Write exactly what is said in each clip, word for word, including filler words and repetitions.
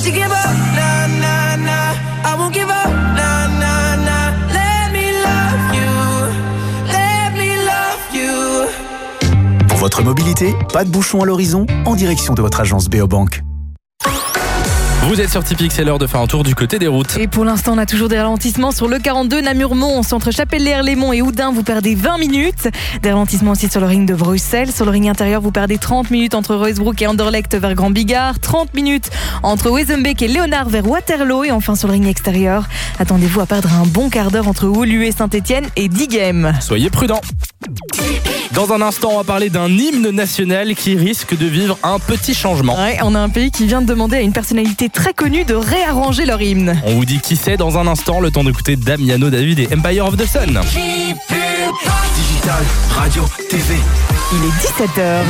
Don't you give up, nah, nah, nah. I won't give up, nah, nah, nah. Let me love you, let me love you. Pour votre mobilité, pas de bouchon à l'horizon, en direction de votre agence Beobank. Vous êtes sur Typique, c'est l'heure de faire un tour du côté des routes. Et pour l'instant, on a toujours des ralentissements sur le quarante-deux Namur-Mons, entre Chapelle-Lér-Lémont et Oudin, vous perdez vingt minutes. Des ralentissements aussi sur le ring de Bruxelles. Sur le ring intérieur, vous perdez trente minutes entre Roysbroek et Anderlecht vers Grand-Bigard, trente minutes entre Wezenbeek et Léonard vers Waterloo. Et enfin sur le ring extérieur, attendez-vous à perdre un bon quart d'heure entre Woluwe, Saint-Etienne et Diegem. Soyez prudents. Dans un instant, on va parler d'un hymne national qui risque de vivre un petit changement. Ouais, on a un pays qui vient de demander à une personnalité très connue de réarranger leur hymne. On vous dit qui c'est dans un instant, le temps d'écouter Damiano David et Empire of the Sun. Digital, radio, T V. Il est dix-sept heures.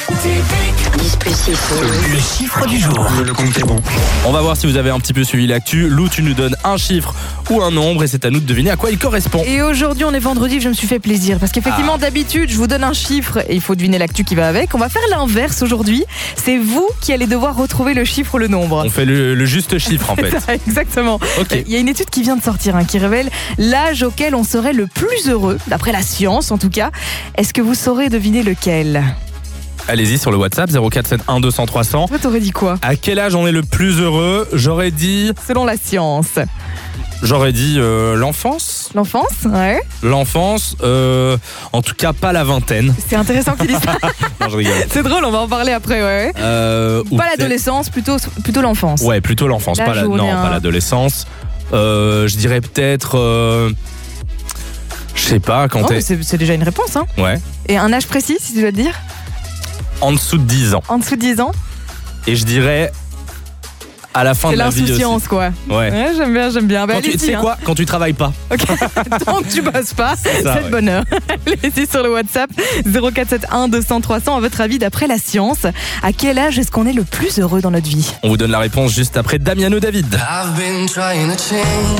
Le chiffre du jour. Le compte est bon. On va voir si vous avez un petit peu suivi l'actu. Lou, tu nous donnes un chiffre ou un nombre et c'est à nous de deviner à quoi il correspond. Et aujourd'hui, on est vendredi, je me suis fait plaisir. Parce qu'effectivement, ah. d'habitude, je vous donne un chiffre et il faut deviner l'actu qui va avec. On va faire l'inverse aujourd'hui. C'est vous qui allez devoir retrouver le chiffre ou le nombre. On fait le, le juste chiffre en fait. Ça, exactement. Okay. Il y a une étude qui vient de sortir hein, qui révèle l'âge auquel on serait le plus heureux, d'après la science en tout cas. Est-ce que vous saurez deviner lequel ? Allez-y sur le WhatsApp zéro quatre sept un deux cents trois cents. Toi, t'aurais dit quoi ? À quel âge on est le plus heureux ? J'aurais dit... Selon la science. J'aurais dit euh, l'enfance. L'enfance, ouais. L'enfance, euh, en tout cas pas la vingtaine. C'est intéressant qu'il dise ça. Non, je rigole. C'est drôle, on va en parler après, ouais. Euh, pas l'adolescence, plutôt, plutôt l'enfance. Ouais, plutôt l'enfance, pas la, non, un... pas l'adolescence. Euh, je dirais peut-être... Euh, je sais pas, quand oh, t'es... C'est, c'est déjà une réponse, hein. Ouais. Et un âge précis, si tu dois le dire ? En dessous de dix ans. En dessous de dix ans ? Et je dirais à la fin c'est de la vie aussi. C'est l'insouciance, quoi. Ouais. ouais. J'aime bien, j'aime bien. Bah, quand tu, tu sais hein. quoi ? Quand tu travailles pas. Ok. Tant que tu bosses pas, c'est, ça, c'est ouais. de bonheur. Allez-y sur le WhatsApp zéro quatre sept un deux cents trois cents. À votre avis, d'après la science, à quel âge est-ce qu'on est le plus heureux dans notre vie ? On vous donne la réponse juste après Damiano David. I've been trying to change,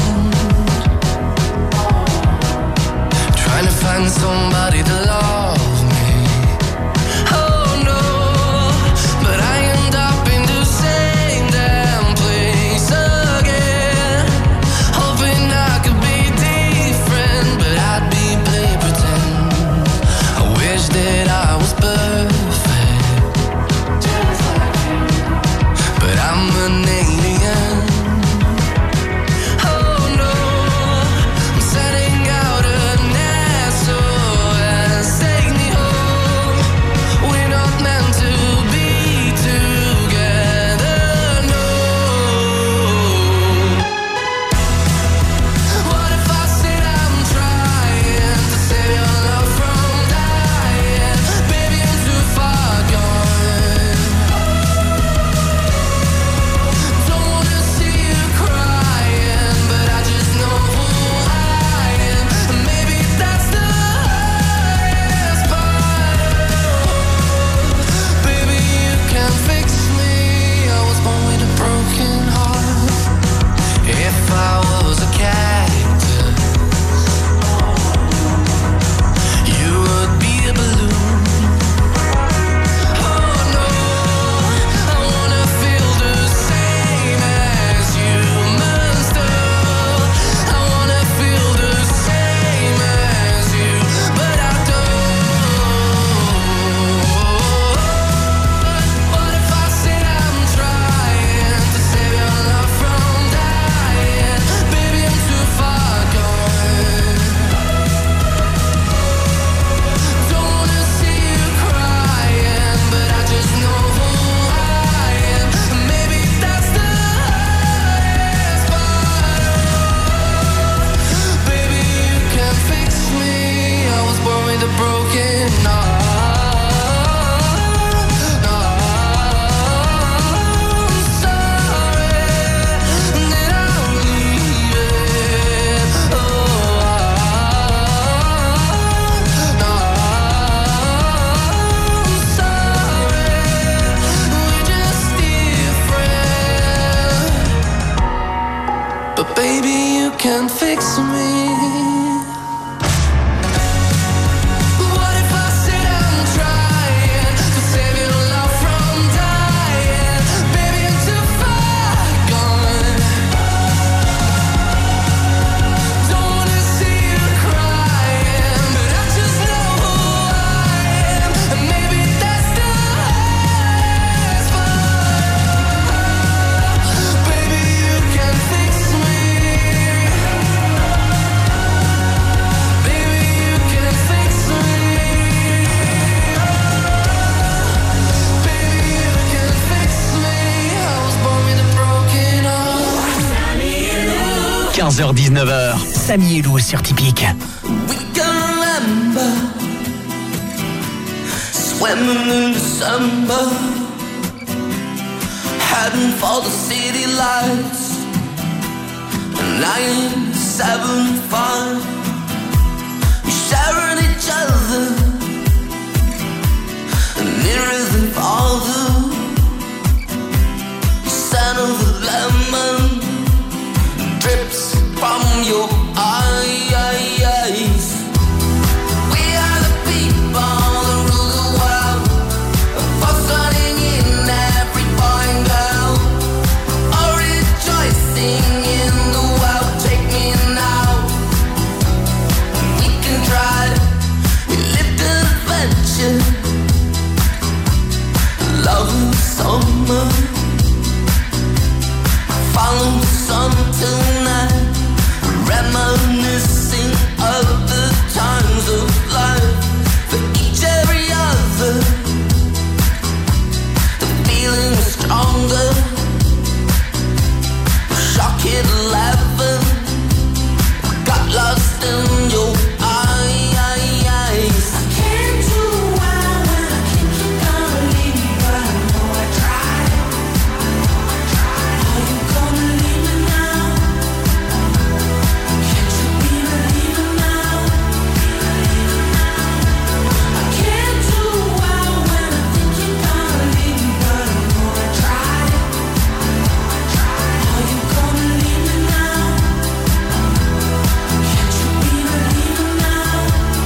trying to find somebody to love. That I was perfect, but I'm an alien. Oh no, I'm setting out an S O S, take me home. We're not meant to be together, no. What if I said I'm trying to save your love from dying? Baby, I'm too far gone. Don't wanna see you crying, but I just know who I am. Maybe that's the hardest part. Baby, you can fix me. I was born with a broken heart. If I was a cactus, you would be a balloon. Oh no, I wanna feel the same as humans do. I wanna feel the same as you, but I don't. What if I said I'm trying to save your love from dying? Baby, I'm too far gone. Don't wanna see you crying, but I just know who I am. Maybe that's the hardest part. Baby, you can fix me. I was born with a broken heart. I'm sorry that I'm leaving. Oh, I'm sorry, we're just different. But baby, you can fix me. What if I said I'm trying to save your love from dying? Baby, I'm too far gone. quinze heures dix-neuf heures, Samy et Lou sur Typique. We can remember swimming in December, heading for the city lights. Nine, seven, five, we sharing each other, nearer than farther. Scent of the lemon drips from your eyes. We are the people that rule the world, fostering in every boy and girl, all rejoicing in the world. Take me now, we can try, we live the adventure, love in the summer, follow the sun tonight, reminiscing of the times of life. For each every other, the feeling is stronger. Shock hit eleven, got lost in your eyes. I can't do well when I think you're gonna leave me, but I know I tried. Are you gonna leave me now? Can't you be a leader now? I can't do well when I think you're gonna leave me, but I know I tried. Are you gonna leave me now? Can't you be a leader now?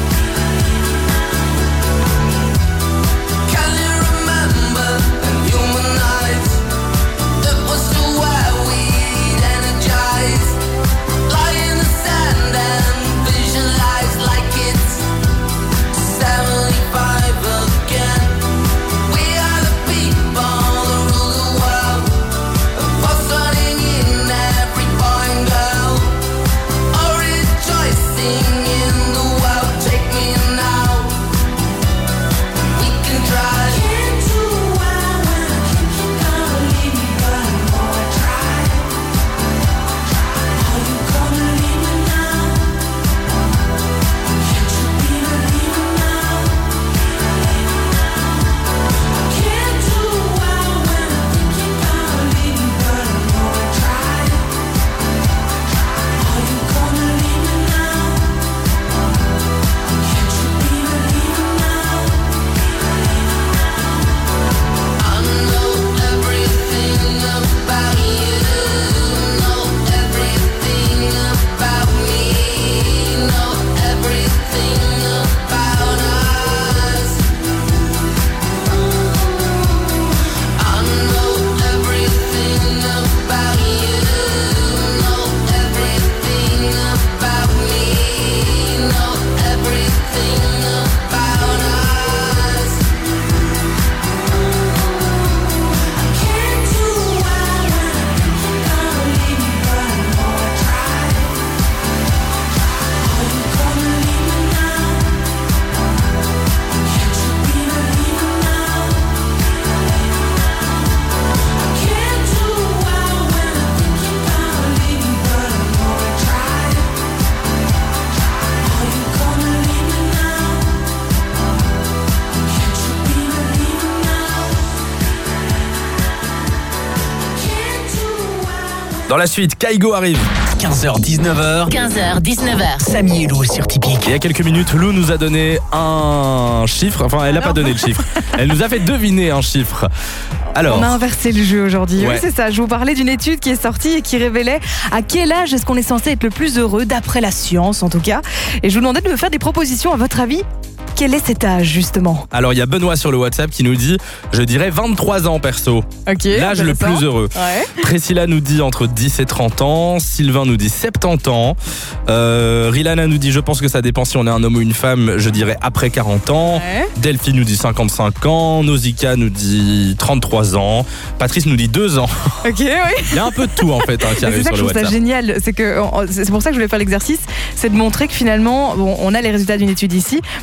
Can you remember in human eyes? It was so where we'd energize, lie in the sand and visualize like it's seventy-five again. We are the people that rule the world, fostering in every boy and girl, all rejoicing in the world. Take me now, we can try. Can't do well when I think you're gonna leave me, but I know I tried. Are you gonna leave me now? Can't you be a leader now? I can't do well when I think you're gonna leave me, but I know I tried. Are you gonna leave me now? Can't you be a leader now? I know everything about you, know everything about me, know everything about us. I know everything about you, know everything about me, know everything about us. I can't do well when I think you're gonna leave me, but I know I tried. Are you gonna leave me now? Can't you be a leader now? I can't do well when I think you're gonna leave me, but I know I tried. Are you gonna leave me now? Can't you be a leader now? Can't do well. Dans la suite, Kaigo arrive. quinze heures dix-neuf heures, quinze heures dix-neuf heures. Samy et Lou sur Typique. Il y a quelques minutes, Lou nous a donné un chiffre. Enfin, elle n'a pas donné le chiffre. Elle nous a fait deviner un chiffre. Alors, On a inversé le jeu aujourd'hui. Ouais. Oui, c'est ça. Je vous parlais d'une étude qui est sortie et qui révélait à quel âge est-ce qu'on est censé être le plus heureux, d'après la science en tout cas. Et je vous demandais de me faire des propositions. À votre avis, quel est cet âge justement? alors il y a Benoît sur le WhatsApp qui nous dit, je dirais vingt-trois ans perso. Ok. L'âge le intéressant. plus heureux. Ouais. Priscilla nous dit entre dix et trente ans. Sylvain nous dit soixante-dix ans. Euh, Rilana nous dit, je pense que ça dépend si on est un homme ou une femme. Je dirais après quarante ans. Ouais. Delphi nous dit cinquante-cinq ans. Nausicaa nous dit trente-trois ans. Patrice nous dit deux ans. Ok, oui. Il y a un peu de tout en fait hein, qui C'est arrive ça sur que le je trouve ça WhatsApp. génial. C'est que c'est pour ça que je voulais faire l'exercice, c'est de montrer que finalement, bon, on a les résultats d'une étude ici, mais qu'on peut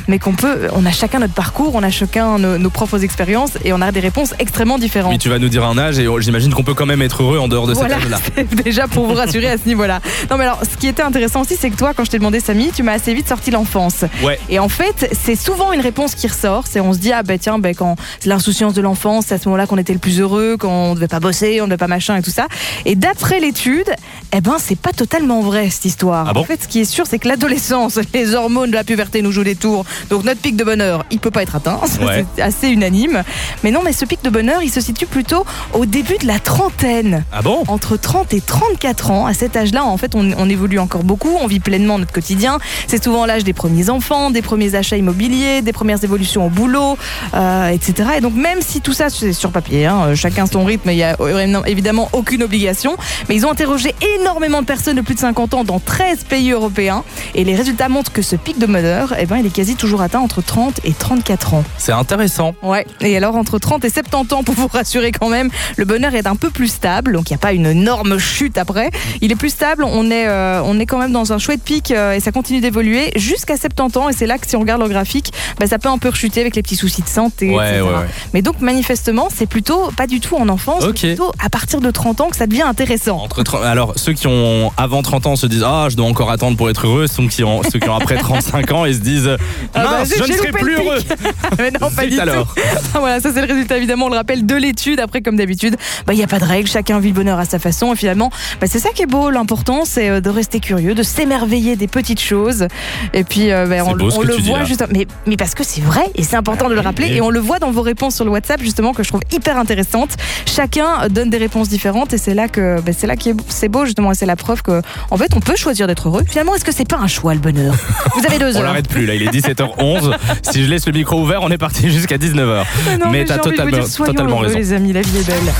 peut, on a chacun notre parcours, on a chacun nos, nos propres expériences et on a des réponses extrêmement différentes. Oui, tu vas nous dire un âge et j'imagine qu'on peut quand même être heureux en dehors de Voilà, cet âge-là. c'est déjà pour vous rassurer à ce niveau-là. Non mais alors, ce qui était intéressant aussi, c'est que toi, quand je t'ai demandé Samy, tu m'as assez vite sorti l'enfance. Ouais. Et en fait, c'est souvent une réponse qui ressort. C'est on se dit ah ben tiens, ben quand c'est l'insouciance de l'enfance, c'est à ce moment-là qu'on était le plus heureux, quand on devait pas bosser, on devait pas machin et tout ça. Et d'après l'étude, eh ben c'est pas totalement vrai cette histoire. Ah bon ? En fait, ce qui est sûr, c'est que l'adolescence, les hormones de la puberté nous jouent des tours. Donc notre pic de bonheur, il peut pas être atteint. Ça, Ouais. c'est assez unanime. Mais non, mais ce pic de bonheur, il se situe plutôt au début de la trentaine. Ah bon ? Entre trente et trente-quatre ans, à cet âge-là, en fait, on, on évolue encore beaucoup, on vit pleinement notre quotidien. C'est souvent l'âge des premiers enfants, des premiers achats immobiliers, des premières évolutions au boulot, euh, et cetera. Et donc, même si tout ça, c'est sur papier, hein, chacun son rythme, il n'y a évidemment aucune obligation, mais ils ont interrogé énormément de personnes de plus de cinquante ans dans treize pays européens. Et les résultats montrent que ce pic de bonheur, eh ben, il est quasi toujours atteint entre trente et trente-quatre ans. C'est intéressant. Ouais, et alors entre trente et soixante-dix ans, pour vous rassurer quand même, le bonheur est un peu plus stable, donc il n'y a pas une énorme chute après. Il est plus stable, on est, euh, on est quand même dans un chouette pic euh, et ça continue d'évoluer jusqu'à soixante-dix ans. Et c'est là que si on regarde le graphique, bah, ça peut un peu rechuter avec les petits soucis de santé, Ouais, et cetera. ouais, ouais. Mais donc manifestement, c'est plutôt pas du tout en enfance, Ok. c'est plutôt à partir de trente ans que ça devient intéressant. Entre trente Alors, ceux qui ont avant trente ans se disent ah, je dois encore attendre pour être heureux. Ceux qui ont, ceux qui ont après trente-cinq ans et se disent Ah bah, mince, j'ai- je ne j'ai serai loupé plus le heureux. pic. Mais non, pas Zut du alors. tout. Voilà, ça c'est le résultat évidemment, on le rappelle, de l'étude. Après, comme d'habitude, bah, il n'y a pas de règle, chacun vit le bonheur à sa façon. Et finalement, bah, c'est ça qui est beau, l'important c'est euh, de rester curieux, de s'émerveiller des petites choses. Et puis, euh, bah, C'est on, beau ce on que le tu dis, voit là. juste. Mais, mais parce que c'est vrai et c'est important de le rappeler. oui. Et on le voit dans vos réponses sur le WhatsApp, justement, que je trouve hyper intéressante. Chacun donne des réponses différentes et c'est là que bah, c'est là que c'est beau, justement. Et c'est la preuve que, en fait, on peut choisir d'être heureux. Finalement, est-ce que c'est pas un choix, le bonheur? Vous avez deux On heures. l'arrête plus là, il est dix-sept heures onze. Si je laisse le micro ouvert, on est parti jusqu'à dix-neuf heures. Mais non, Mais mais t'as j'ai envie de vous totalement, dire, soyons totalement heureux, raison. les amis, la vie est belle.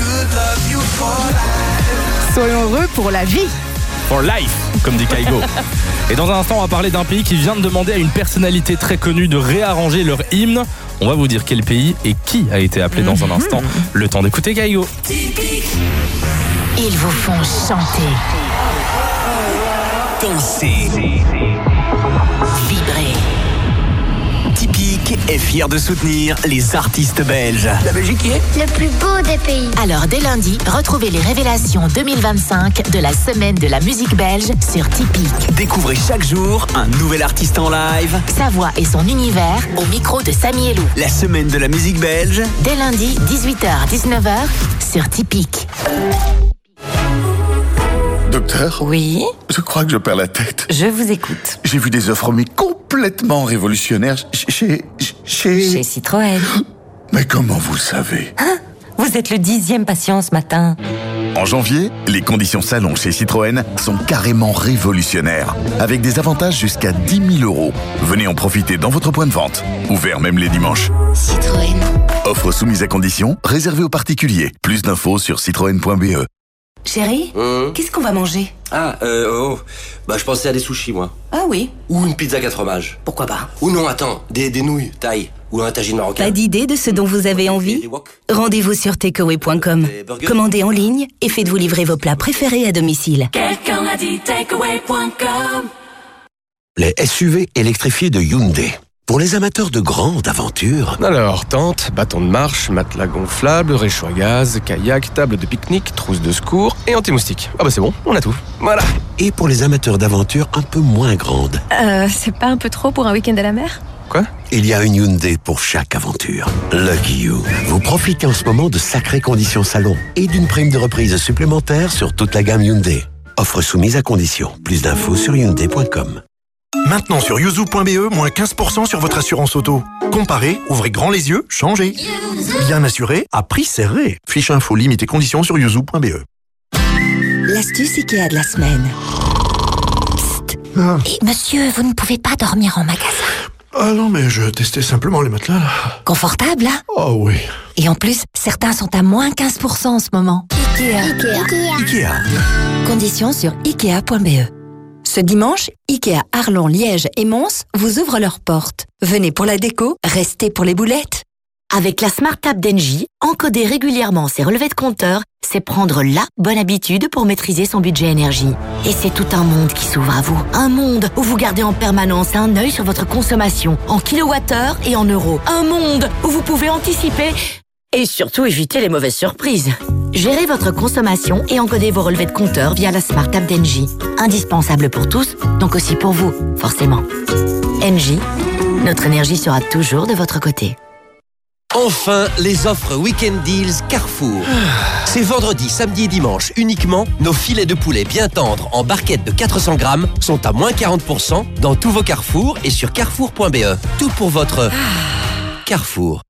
Soyons heureux pour la vie. For life, comme dit Kaigo. Et dans un instant, on va parler d'un pays qui vient de demander à une personnalité très connue de réarranger leur hymne. On va vous dire quel pays et qui a été appelé dans un instant. Le temps d'écouter Kaigo. Ils vous font chanter, Danser. vibrer. Typique est fier de soutenir les artistes belges. La Belgique y est Le plus beau des pays. Alors dès lundi, retrouvez les révélations deux mille vingt-cinq de la semaine de la musique belge sur Typique. Découvrez chaque jour un nouvel artiste en live. Sa voix et son univers au micro de Samy et Lou. La semaine de la musique belge. Dès lundi, dix-huit heures dix-neuf heures sur Typique. Docteur, Oui, je crois que je perds la tête. je vous écoute. J'ai vu des offres mais complètement révolutionnaires chez... chez... Chez Citroën. Mais comment vous le savez? Vous êtes le dixième patient ce matin. En janvier, les conditions salon chez Citroën sont carrément révolutionnaires, avec des avantages jusqu'à dix mille euros. Venez en profiter dans votre point de vente, ouvert même les dimanches. Citroën. Offre soumise à conditions, réservée aux particuliers. Plus d'infos sur citroën point b e. Chérie, Hum. qu'est-ce qu'on va manger? Ah, euh, oh. Bah, je pensais à des sushis, moi. Ah oui, Ou une pizza quatre fromages. pourquoi pas? Ou non, attends, des, des nouilles, taille. Ou un tagine marocain. Pas d'idée de ce dont vous avez Des- envie? des wok. Rendez-vous sur takeaway point com. Des burgers. Commandez en ligne et faites-vous livrer vos plats préférés à domicile. Quelqu'un a dit takeaway point com. Les S U V électrifiés de Hyundai. Pour les amateurs de grandes aventures, Alors, tente, bâton de marche, matelas gonflable, réchaud à gaz, kayak, table de pique-nique, trousse de secours et anti-moustique. Ah bah c'est bon, on a tout. Voilà. et pour les amateurs d'aventures un peu moins grandes, Euh, c'est pas un peu trop pour un week-end à la mer? Quoi? il y a une Hyundai pour chaque aventure. Lucky You. Vous profitez en ce moment de sacrées conditions salon et d'une prime de reprise supplémentaire sur toute la gamme Hyundai. Offre soumise à conditions. Plus d'infos sur hyundai point com. Maintenant sur yuzu point b e, moins quinze pour cent sur votre assurance auto. Comparez, ouvrez grand les yeux, changez. Bien assuré, à prix serré. Fiche info, limite et conditions sur yuzu point b e. L'astuce Ikea de la semaine. Ah. Et monsieur, vous ne pouvez pas dormir en magasin. ah non, mais je testais simplement les matelas là. Confortable, hein? Oh oui. Et en plus, certains sont à moins quinze pour cent en ce moment. Ikea. Ikea. Ikea. Conditions sur ikea point b e. Ce dimanche, Ikea Arlon, Liège et Mons vous ouvrent leurs portes. Venez pour la déco, restez pour les boulettes. Avec la Smart App d'Engie, encoder régulièrement ses relevés de compteur, c'est prendre la bonne habitude pour maîtriser son budget énergie. Et c'est tout un monde qui s'ouvre à vous. Un monde où vous gardez en permanence un œil sur votre consommation, en kilowattheure et en euros. Un monde où vous pouvez anticiper et surtout éviter les mauvaises surprises. Gérez votre consommation et encodez vos relevés de compteur via la Smart App d'Engie. Indispensable pour tous, donc aussi pour vous, forcément. Engie, notre énergie sera toujours de votre côté. Enfin, les offres Weekend Deals Carrefour. C'est vendredi, samedi et dimanche uniquement. Nos filets de poulet bien tendres en barquette de quatre cents grammes sont à moins quarante pour cent dans tous vos Carrefour et sur carrefour point b e. Tout pour votre Carrefour.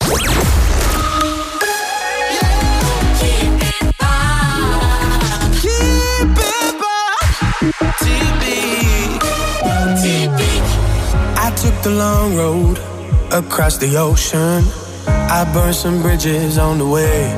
I took the long road across the ocean. I burned some bridges on the way.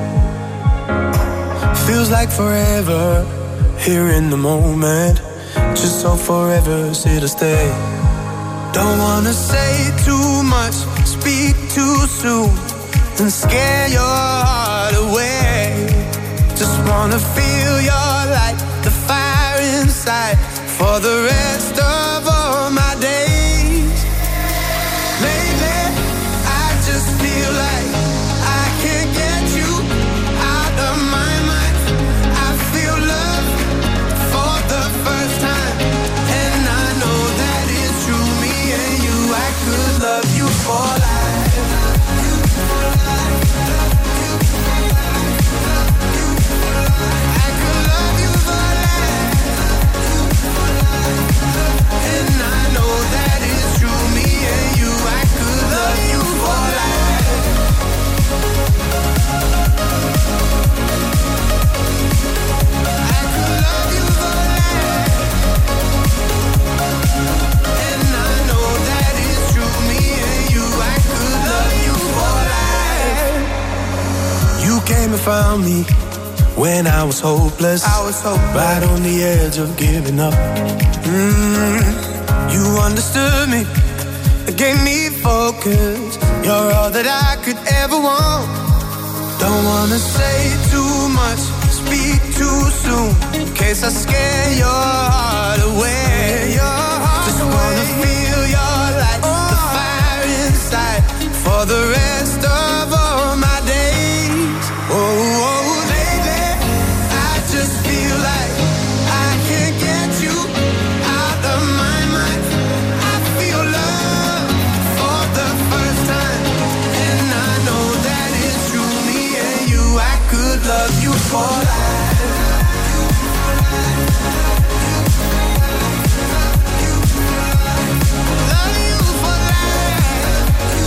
Feels like forever here in the moment. Just so forever's here to stay. Don't wanna say too much, speak too soon, and scare your heart away. Just wanna feel your light, the fire inside, for the rest of all my days. Lately, I just feel like I can't get you out of my mind. I feel love for the first time, and I know that it's true. Me and you, I could love you for life. I could love you for life. And I know that it's true. Me and you, I could love you for life. I could love you for life. And I know that it's true. Me and you, I could love you for life. You came and found me when I was hopeless. I was hopeless. Right on the edge of giving up. Mm, you understood me, gave me focus. You're all that I could ever want. Don't wanna say too much, speak too soon, in case I scare your heart away. Your heart Just away. Wanna feel your light, oh. The fire inside, for the rest of all my days. Oh, oh, lately, I just feel like I can't get you out of my mind. I feel love for the first time, and I know that it's true. Me and you, I could love you for life. Love you for life.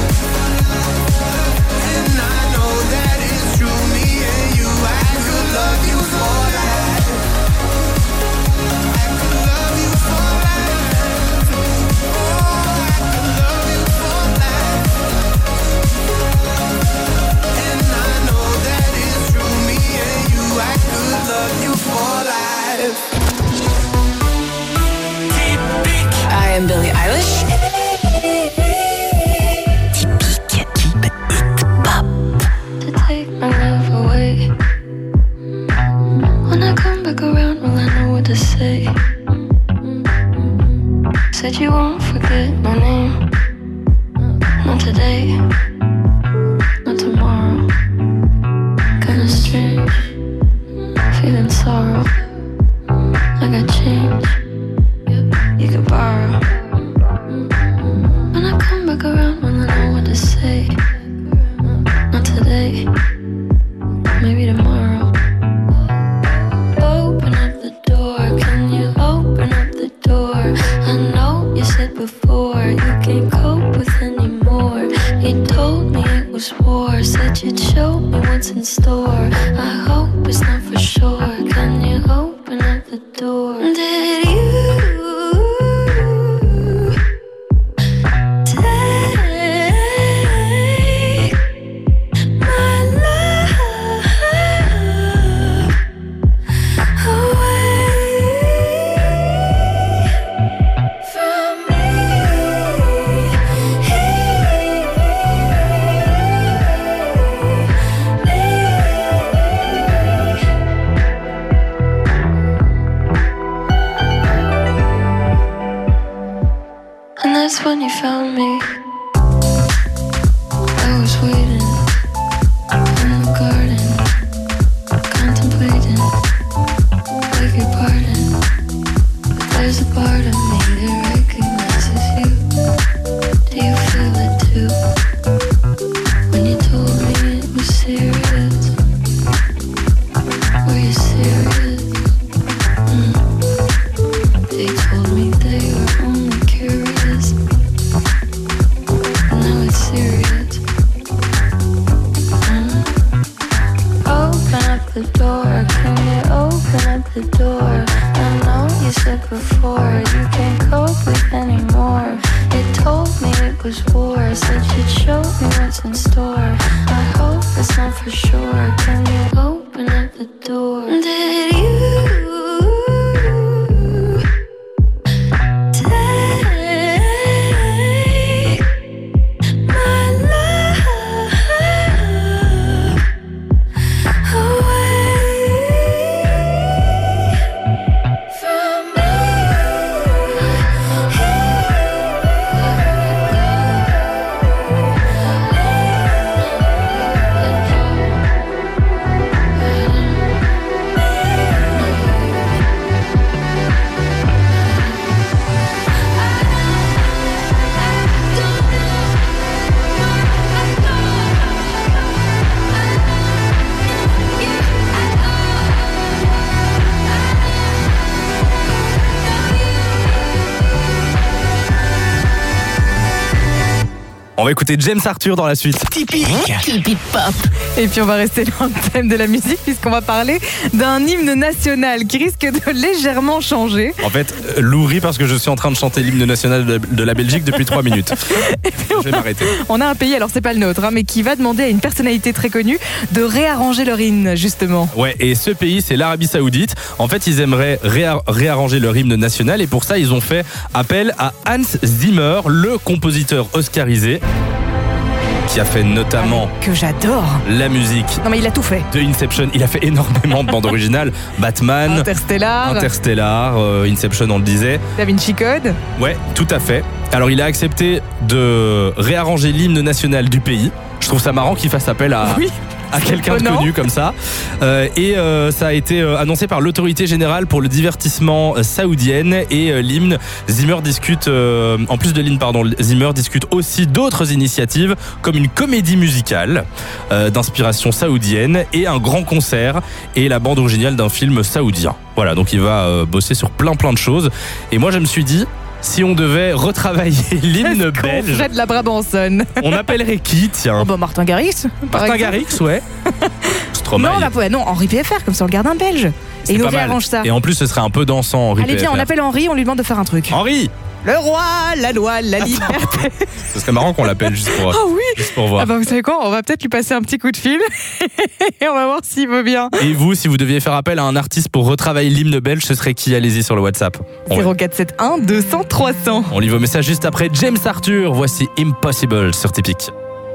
And I know that it's true. Me and you, I could love you for life. I could love you for life. Oh, I could love you for life. And I know that it's true. Me and you, I could love you for life. I am Billie Eilish. To take my love away. When I come back around, will I know what to say? Said you won't forget my name. Not today, not tomorrow. Kinda strange, feeling sorrow. I got change, you could borrow. When I come back around, will I know what to say? Not today, maybe tomorrow. Open up the door, can you open up the door? I know you said before you can't cope with anymore. You told found me. I was waiting in the garden, contemplating, beg your pardon, but there's a part of me that recognizes you. Do you feel it too? When you told me it was serious, were you serious? Mm. They told me they were only curious, now it's serious. Mm. Open up the door, can you open up the door? I know you said before you can't cope with anymore. It told me it was war, said you'd show me what's in store. I hope it's not for sure. Can you open up the door? Did you On va écouter James Arthur dans la suite. Typique. Typique pop. Et puis on va rester dans le thème de la musique puisqu'on va parler d'un hymne national qui risque de légèrement changer. En fait, Lou rit parce que je suis en train de chanter l'hymne national de la Belgique depuis trois minutes. Je vais m'arrêter. On a un pays, alors c'est pas le nôtre, hein, mais qui va demander à une personnalité très connue de réarranger leur hymne, justement. Ouais, et ce pays, c'est l'Arabie Saoudite. En fait, ils aimeraient réa- réarranger leur hymne national et pour ça, ils ont fait appel à Hans Zimmer, le compositeur oscarisé, qui a fait notamment que j'adore la musique. Non mais il a tout fait. De Inception, il a fait énormément de bandes originales. Batman, Interstellar, Interstellar, euh, Inception, on le disait. Da Vinci Code. Ouais, tout à fait. Alors il a accepté de réarranger l'hymne national du pays. Je trouve ça marrant qu'il fasse appel à. Oui. à quelqu'un de connu comme ça. Euh, et euh, ça a été euh, annoncé par l'autorité générale pour le divertissement euh, saoudienne et euh, l'hymne. Zimmer discute, euh, en plus de l'hymne, pardon, Zimmer discute aussi d'autres initiatives comme une comédie musicale euh, d'inspiration saoudienne et un grand concert et la bande originale d'un film saoudien. Voilà, donc il va euh, bosser sur plein plein de choses. Et moi je me suis dit, si on devait retravailler l'hymne belge, Fred la Brabançonne. On appellerait qui, tiens? Oh bah Martin Garrix. Martin Garrix, ouais. Stromae. Non, bah, non, Henri P F R, comme ça on le garde un belge. C'est et il nous pas mal. réarrange ça. Et en plus, ce serait un peu dansant, Henri Allez, P F R. viens, on appelle Henri, on lui demande de faire un truc. Henri! Le roi, la loi, la liberté. Ce serait marrant qu'on l'appelle juste pour, oh oui. juste pour voir. Ah bah vous savez quoi, on va peut-être lui passer un petit coup de fil et on va voir s'il veut bien. Et vous, si vous deviez faire appel à un artiste pour retravailler l'hymne belge, ce serait qui? Allez-y sur le WhatsApp. On zéro quatre sept un deux cents trois cents. On lit vos messages juste après James Arthur. Voici Impossible sur Typique.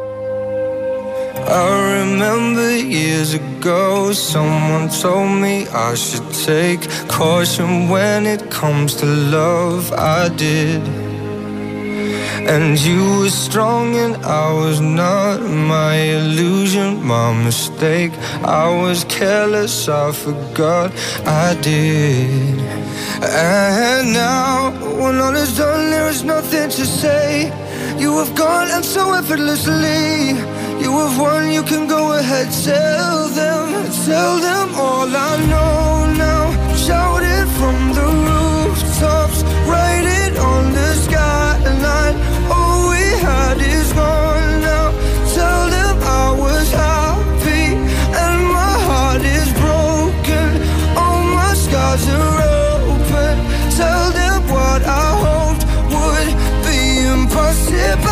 I remember years ago, someone told me I should take caution when it comes to love. I did. And you were strong and I was not. My illusion, my mistake. I was careless, I forgot I did. And now, when all is done, there is nothing to say. You have gone and so effortlessly. You have won, you can go ahead, tell them, tell them all I know now. Shout it from the rooftops, write it on the skyline. All we had is gone now. Tell them I was happy and my heart is broken. All my scars are open. Tell them what I hoped would be impossible.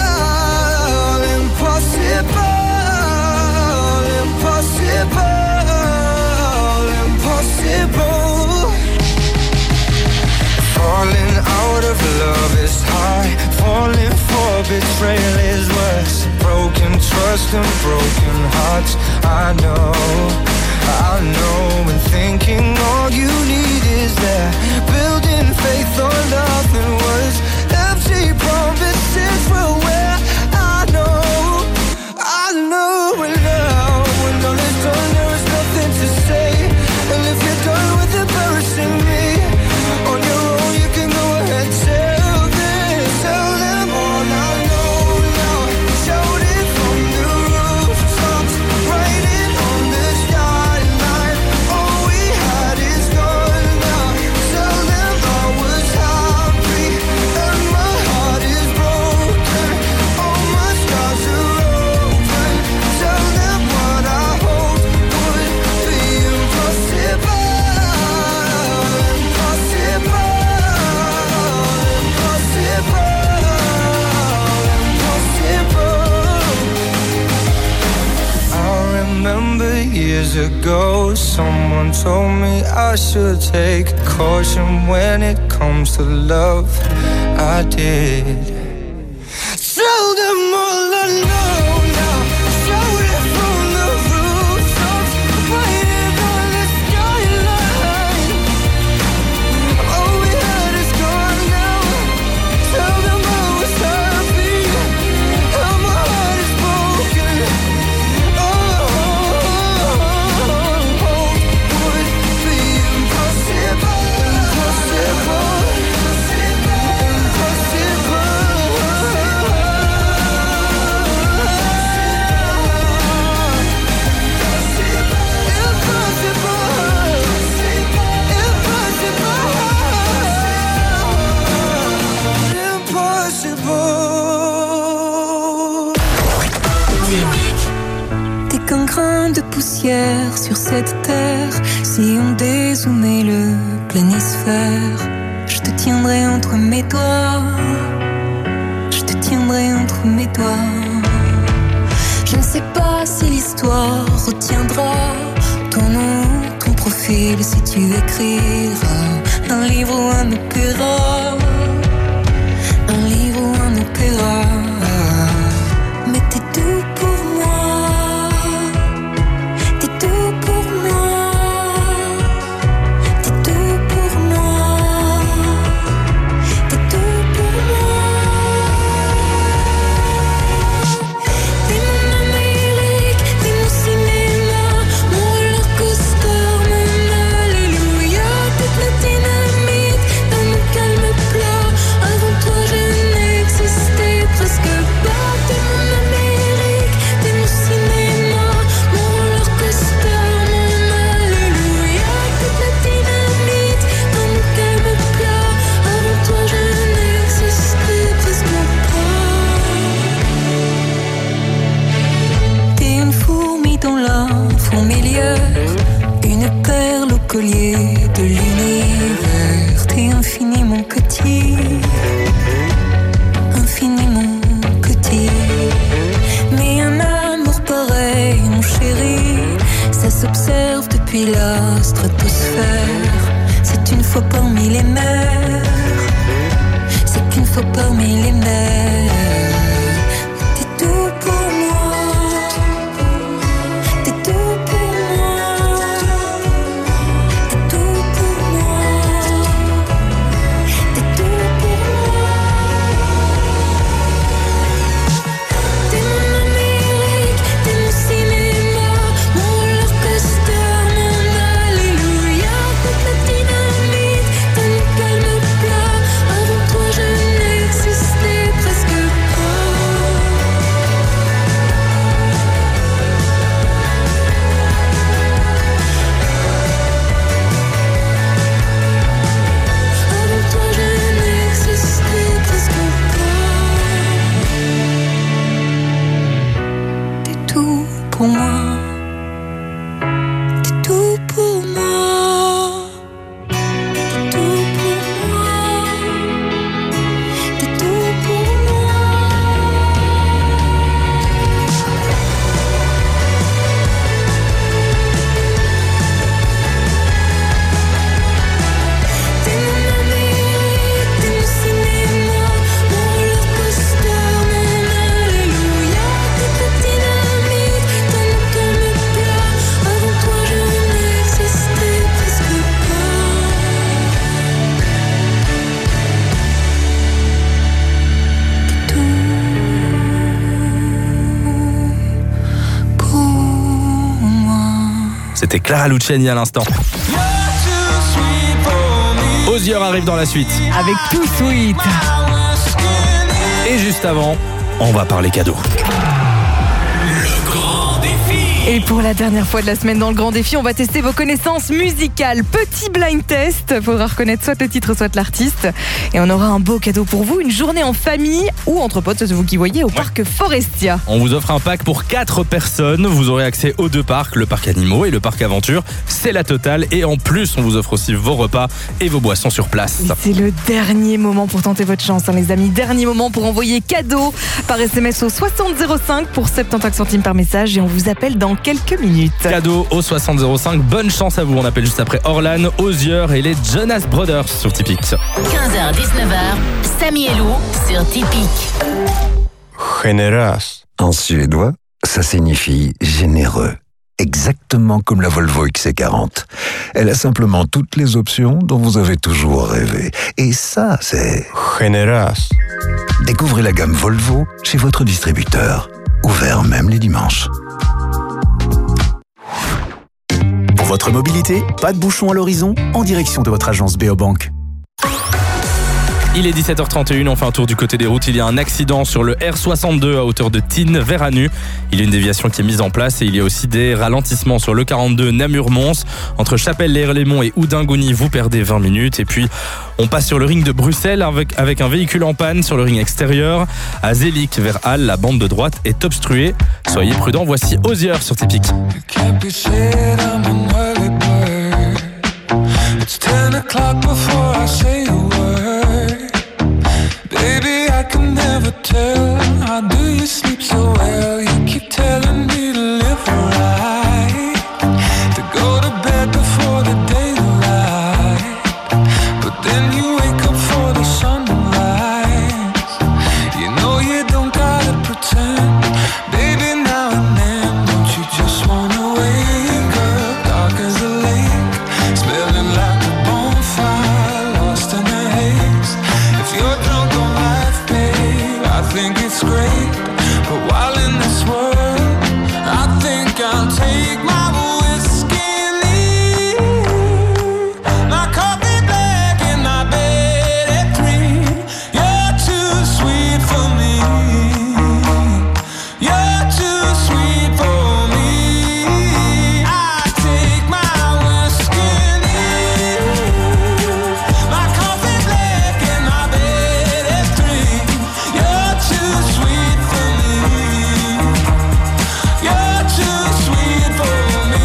Falling out of love is high. Falling for betrayal is worse. Broken trust and broken hearts. I know, I know. And thinking all you need is there. Building faith on nothing was empty promise. someone told me I should take caution when it comes to love. I did. Tell them all alone now. Shout it from the rooftops, waiting on the skyline. All we had is gone now. Tell them I was happy, how my heart is broken. Oh, would be impossible, impossible, impossible. T'es qu'un grain de poussière sur cette terre. Si on dézoomait le planisphère, je te tiendrai entre mes doigts. Je te tiendrai entre mes doigts. Je ne sais pas si l'histoire retiendra ton nom, ton profil, si tu écriras un livre ou un opéra. Un livre ou un opéra. Mais t'es tout pour moi. T'es tout pour moi. T'es tout pour moi. T'es tout pour moi. T'es mon Amérique, t'es mon cinéma, mon roller coaster, mon alléluia. Toute la dynamite dans mon calme plat. Avant toi je n'existais presque pas. T'es mon Amérique, t'es mon cinéma, mon roller coaster, mon alléluia. Toute la dynamite dans mon calme plat. Avant toi je n'existais presque pas. T'es une fourmi dans la fourmilière, une perle au collier de l'univers. T'es infiniment petit, infiniment petit. Mais un amour pareil, mon chéri, ça s'observe depuis la stratosphère. C'est une fois parmi les mers, c'est qu'une fois parmi les mers. T'es tout pour moi, t'es tout pour moi, t'es tout pour moi, t'es tout pour moi. T'es mon Amérique, t'es mon cinéma, mon roller coaster, mon alléluia. Toute la dynamite dans mon calme plat. Avant toi je n'existais presque pas. Avant toi je n'existais presque pas. T'es tout pour moi. T'es tout pour moi. T'es tout pour moi. T'es tout pour moi. T'es mon Amérique, t'es mon cinéma, mon roller coaster, mon alléluia. Toute la dynamite dans mon calme plat. Avant toi je n'existais presque pas. T'es tout pour moi. C'était Clara Luciani à l'instant. Osier arrive dans la suite. Avec Too Sweet. Et juste avant, on va parler cadeaux. Et pour la dernière fois de la semaine dans le grand défi, on va tester vos connaissances musicales. Petit blind test, il faudra reconnaître soit le titre, soit l'artiste. Et on aura un beau cadeau pour vous, une journée en famille ou entre potes, c'est vous qui voyez, au parc Forestia. On vous offre un pack pour quatre personnes. Vous aurez accès aux deux parcs, le parc Animaux et le parc Aventure. C'est la totale. Et en plus, on vous offre aussi vos repas et vos boissons sur place. Et c'est le dernier moment pour tenter votre chance, hein, les amis. Dernier moment pour envoyer cadeau par S M S au soixante zéro cinq pour soixante-quinze centimes par message. Et on vous appelle dans dans quelques minutes. Cadeau au soixante zéro cinq. Bonne chance à vous. On appelle juste après Orlan, Osier et les Jonas Brothers sur Tipeee. quinze heures dix-neuf heures, Samy et Lou sur Tipeee. Generas. En suédois, ça signifie généreux. Exactement comme la Volvo X C quarante. Elle a simplement toutes les options dont vous avez toujours rêvé. Et ça, c'est... Generas. Découvrez la gamme Volvo chez votre distributeur. Ouvert même les dimanches. Pour votre mobilité, pas de bouchon à l'horizon, en direction de votre agence Beobank. Il est dix-sept heures trente et une, on fait un tour du côté des routes. Il y a un accident sur le R soixante-deux à hauteur de Tignes vers Anu. Il y a une déviation qui est mise en place et il y a aussi des ralentissements sur le quarante-deux Namur-Mons. Entre Chapelle-les-Lémont et Houdin-Gouny, vous perdez vingt minutes. Et puis, on passe sur le ring de Bruxelles avec, avec un véhicule en panne sur le ring extérieur. À Zélic vers Halle, la bande de droite est obstruée. Soyez prudents, voici Osier sur Tipeee. It's ten o'clock before I say a word. Baby, I can never tell. How do you sleep so well? You keep telling me to live right, to go to bed before the daylight. But then you wake up for the sun to rise. You know you don't gotta pretend. Baby, now and then, don't you just wanna wake up dark as a lake, smelling like a bonfire, lost in the haze. If you're drunk on life, babe, I think it's great. But while in this world, I think I'll take my whiskey and leave. My coffee black and my bed at three. You're too sweet for me. You're too sweet for me. I take my whiskey and leave. My coffee black and my bed at three. You're too sweet for me. You're too sweet for me.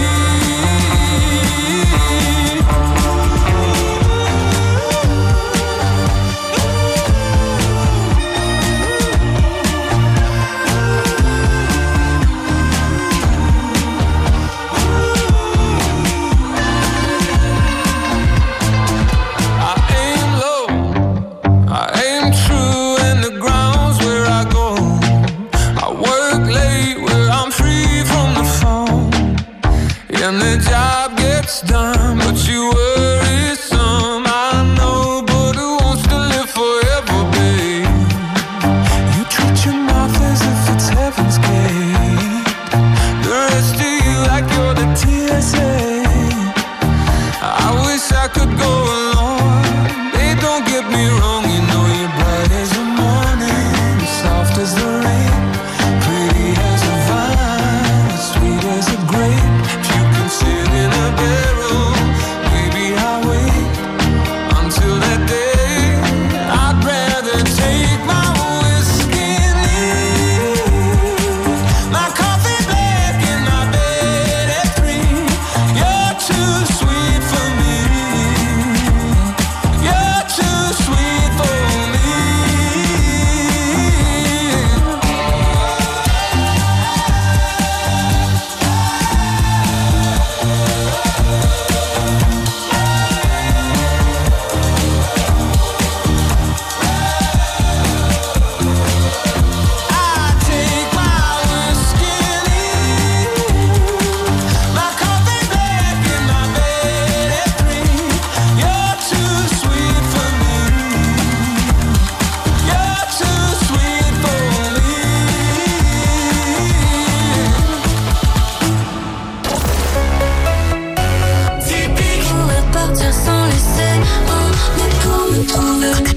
I aim low, I aim true, and the ground's where I go. I work late where I'm free from the phone, and the job gets done, but you worry some. I know, but who wants to live forever, babe? You treat your mouth as if it's heaven's gate. The rest of you like you're the T S A. I wish I could go along. Babe, don't get me wrong, you know you're bright as the morning, soft as the rain, pretty as a vine, sweet as a grape. If you can sit in a barrel, maybe I'll wait until that day. I'd rather take my whiskey and leave. My coffee black and my bed at three. You're too sweet for me. You're too sweet for me. I take my whiskey and leave. My coffee black and my bed at three. You're too sweet for me. You're too sweet for me. Typique. Pourrais partir sans laisser un mot pour me trouver.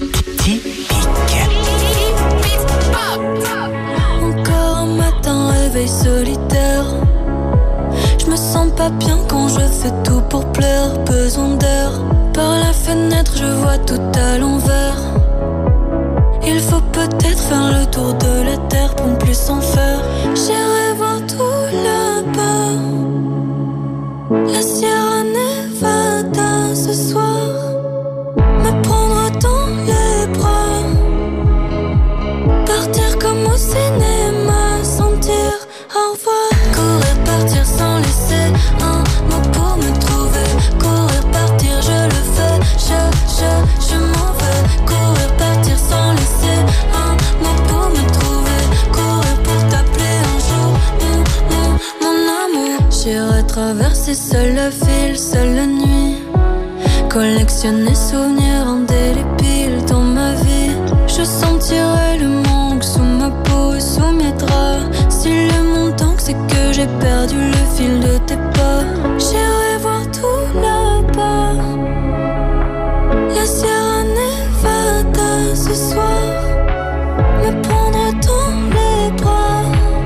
Encore un matin, réveil solitaire. Je me sens pas bien quand je fais tout pour plaire. Besoin d'air. Par la fenêtre, je vois tout à l'envers. Il faut peut-être faire le tour de la terre pour ne plus s'en faire. J'irai voir tout là-bas. La Sierra Nevada ce soir. Me prendre dans les bras. Partir comme au cinéma sans dire au revoir. Courir, partir passer seule la ville, seule la nuit. Collectionner souvenirs indélébiles dans ma vie. Je sentirai le manque sous ma peau et sous mes draps. Si le monde tangue, c'est que j'ai perdu le fil de tes pas. J'irai voir tout là-bas, la Sierra Nevada ce soir. Me prendre dans les bras,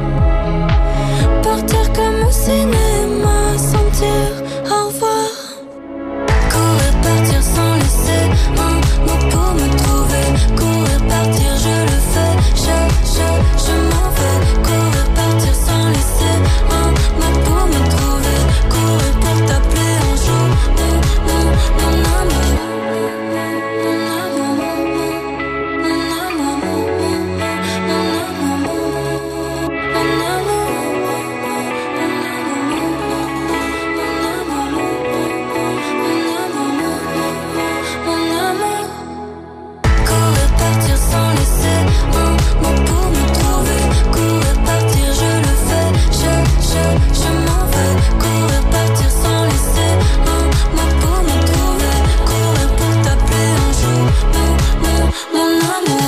partir comme au cinéma sans dire au revoir. Courir, partir sans laisser un mot pour me trouver. Courir, partir, je le fais, je, je, je m'en vais. Courir, partir sans laisser un mot pour me trouver. Courir pour t'appeler un jour, mon, mon, mon amour. Mon amour, mon amour, mon amour. Courir, partir sans laisser un mot pour me trouver. Courir, partir, je le fais, je, je, je m'en vais. Courir, partir sans laisser un mot pour me trouver. Courir pour t'appeler un jour, mon, mon, mon amour.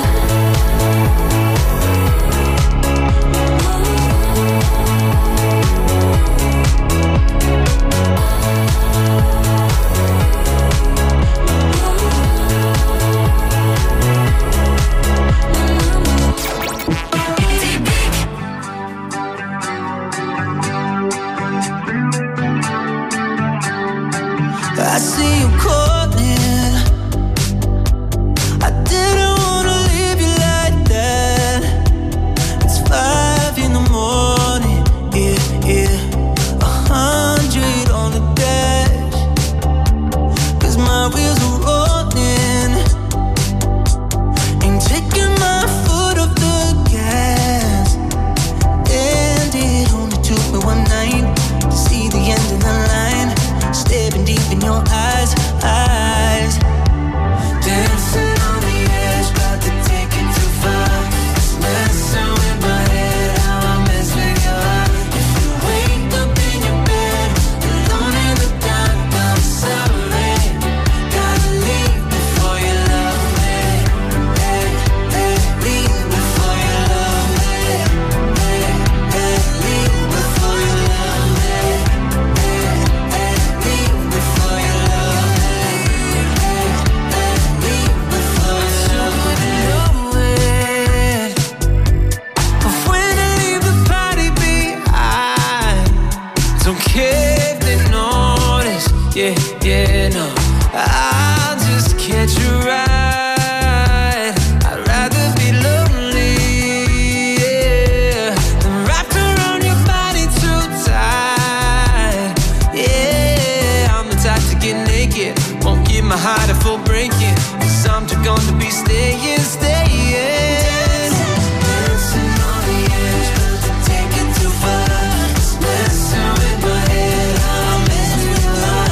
I see you calling. I didn't wanna leave you like that. It's five in the morning, yeah, yeah. A hundred on the dash, 'cause my wheels are rolling. Ain't taking my foot off the gas. And it only took me one night to see the end of the line. Staring deep in your eyes, eyes. Dancing on the edge, about to take it too far. Messing with my head, how I mess with your heart. If you wake up in your bed, alone in the dark, I'm sorry. Gotta leave before you love me. Hey, hey, leave before you love me. Hey, hey, leave before you love me. Yeah, yeah, no, I'll just catch a ride. I'd rather be lonely, yeah, than wrapped around your body too tight. Yeah, I'm the type to get naked, won't give my heart a full breaking, 'cause I'm too gone to be staying, staying. Dancing on the edge, but to take it too far. Messing with my head, I'm messing with your heart.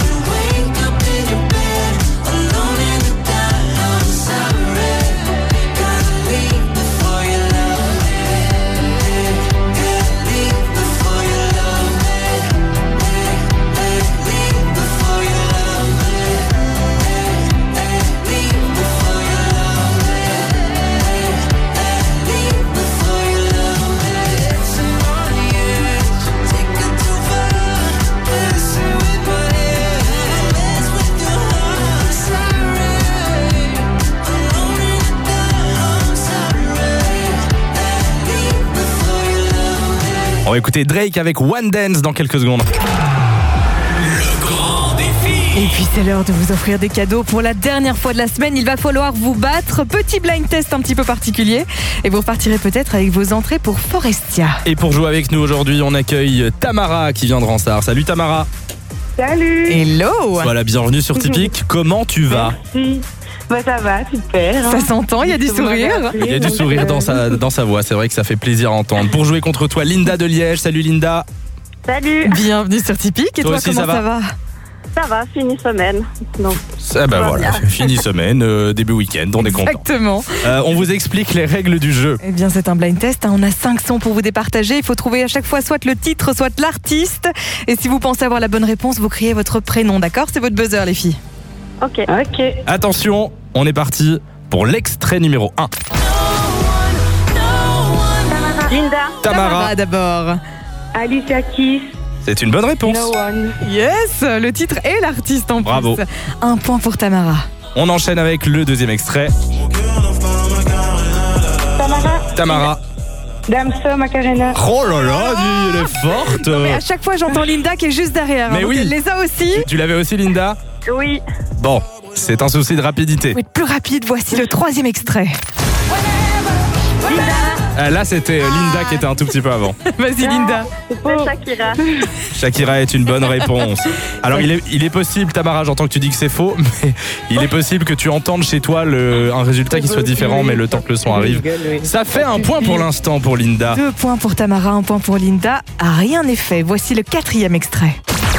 On va écouter Drake avec One Dance dans quelques secondes. Le grand défi. Et puis c'est l'heure de vous offrir des cadeaux pour la dernière fois de la semaine. Il va falloir vous battre. Petit blind test un petit peu particulier. Et vous repartirez peut-être avec vos entrées pour Forestia. Et pour jouer avec nous aujourd'hui, on accueille Tamara qui vient de Ransard. Salut Tamara. Salut. Hello. Voilà, bienvenue sur Typique. Comment tu vas ? Merci. Bah ça va, super. Ça s'entend, il y a du sourire. Il y a du sourire dans sa, dans sa voix, c'est vrai que ça fait plaisir à entendre. Pour jouer contre toi, Linda de Liège. Salut Linda. Salut. Bienvenue sur Typique. Et toi, Toi aussi, comment ça va ça va ? Ça va, fini semaine. Donc, Eh ben va voilà, bien. fini semaine, euh, début week-end, on est content. Exactement. Euh, on vous explique les règles du jeu. Eh bien, c'est un blind test. hein. On a cinq sons pour vous départager. Il faut trouver à chaque fois soit le titre, soit l'artiste. Et si vous pensez avoir la bonne réponse, vous criez votre prénom, d'accord? C'est votre buzzer, les filles. Ok. Ok. Attention, on est parti pour l'extrait numéro un. Linda. Tamara. d'abord. Alicia Keys. C'est une bonne réponse. No One. Yes, le titre et l'artiste en Bravo. plus. Un point pour Tamara. On enchaîne avec le deuxième extrait. Tamara. Tamara. Damso, Macarena. Oh là là, dis, elle est forte. Non, mais à chaque fois, j'entends Linda qui est juste derrière. hein, Mais donc oui. Elle les a aussi. Tu l'avais aussi, Linda? Oui. Bon, c'est un souci de rapidité. Faut être plus rapide. Voici le troisième extrait. Ah, là, c'était Linda qui était un tout petit peu avant. Vas-y, Linda. C'est Shakira. Shakira est une bonne réponse. Alors, il est, il est possible, Tamara, j'entends que tu dis que c'est faux, mais il est possible que tu entendes chez toi le, un résultat qui soit différent, mais le temps que le son arrive. Ça fait un point pour l'instant pour Linda. Deux points pour Tamara, un point pour Linda. Rien n'est fait. Voici le quatrième extrait.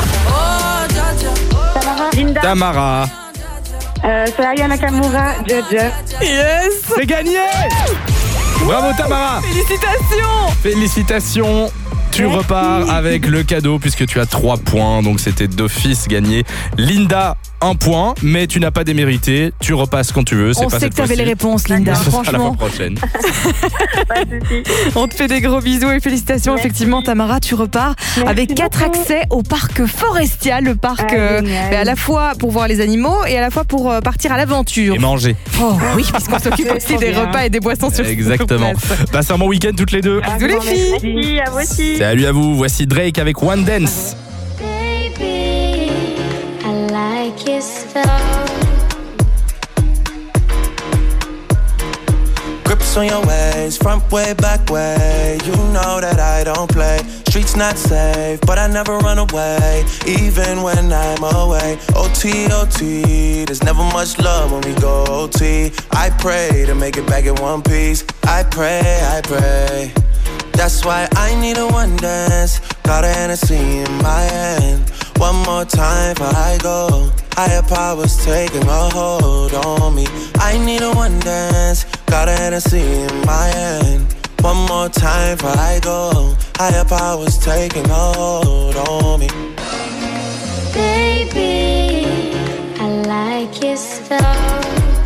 Linda. Tamara. Euh, c'est Aya Nakamura. Jaja. Yes. C'est gagné. Bravo, Tamara. Félicitations. Félicitations. Tu Merci. repars avec le cadeau puisque tu as trois points, donc c'était d'office gagné. Linda, un point, mais tu n'as pas démérité. Tu repasses quand tu veux. C'est On pas sait cette que tu avais fois-ci. les réponses, Linda. Ce sera la Franchement, fois prochaine. Pas de souci. on te fait des gros bisous et félicitations. Merci. Effectivement, Tamara, tu repars Merci avec quatre beaucoup. accès au parc Forestia, le parc Ah, euh, génial. mais à la fois pour voir les animaux et à la fois pour euh, partir à l'aventure. Et manger. Oh oui, puisqu'on s'occupe C'est aussi trop des bien. repas et des boissons sur Exactement. sur place. Passe un bon week-end toutes les deux. Bisous les filles. Merci, à vous aussi. Salut à vous. Voici Drake avec One Dance. Baby, I like your stuff. Grips on your ways, front way, back way. You know that I don't play. Streets not safe, but I never run away, even when I'm away. O T, O T, there's never much love when we go O T. I pray to make it back in one piece. I pray, I pray. That's why I need a one dance. Got a Hennessy in my hand. One more time before I go. Higher powers taking a hold on me. I need a one dance. Got a Hennessy in my hand. One more time before I go. Higher powers taking a hold on me. Baby, I like your stuff.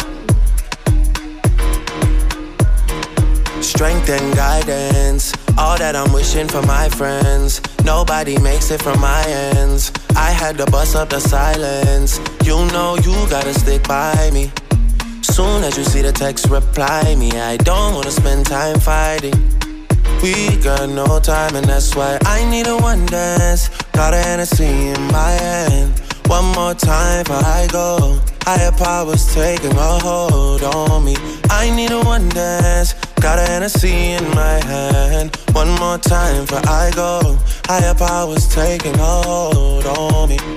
Strength and guidance, all that I'm wishing for my friends. Nobody makes it from my ends. I had to bust up the silence. You know you gotta stick by me. Soon as you see the text, reply me. I don't wanna spend time fighting. We got no time and that's why I need a one dance. Got a Hennessy in my hand. One more time before I go. Higher powers taking a hold on me. I need a one dance. Got a Hennessy in my hand. One more time before I go. Higher powers taking a hold on me.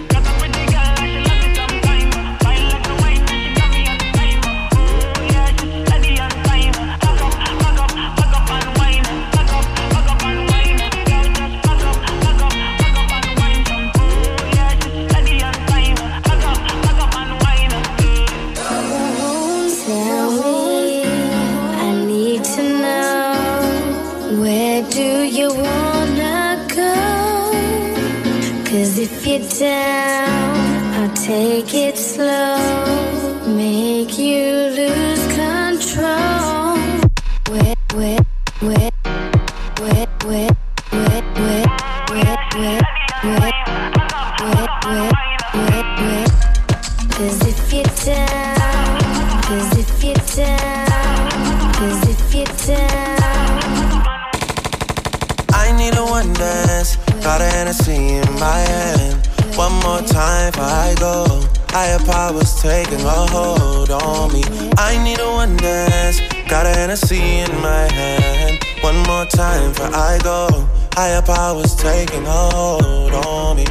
Tell me, I need to know, where do you wanna go? 'Cause if you're down, I'll take it slow, make you lose control. Where, where, where, where, where, where, where, where, where, where, where, where, where, where. 'Cause if you're down, 'cause if you're down, 'cause if you're down. I need a one dance. Got a Hennessy in my hand. One more time before I go. Higher powers taking a hold on me. I need a one dance. Got a Hennessy in my hand. One more time before I go. Higher powers taking a hold on me.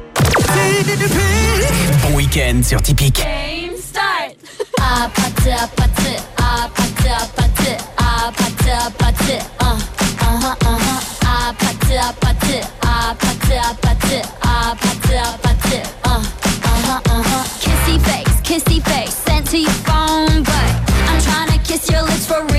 Bon week-end sur Typique. Game start. Ah, pâté, pâté, ah, pâté, pâté, ah, pâté, pâté, ah, uh-huh, uh-huh, ah, pâté, pâté, ah, pâté, pâté, ah, pâté, pâté, ah,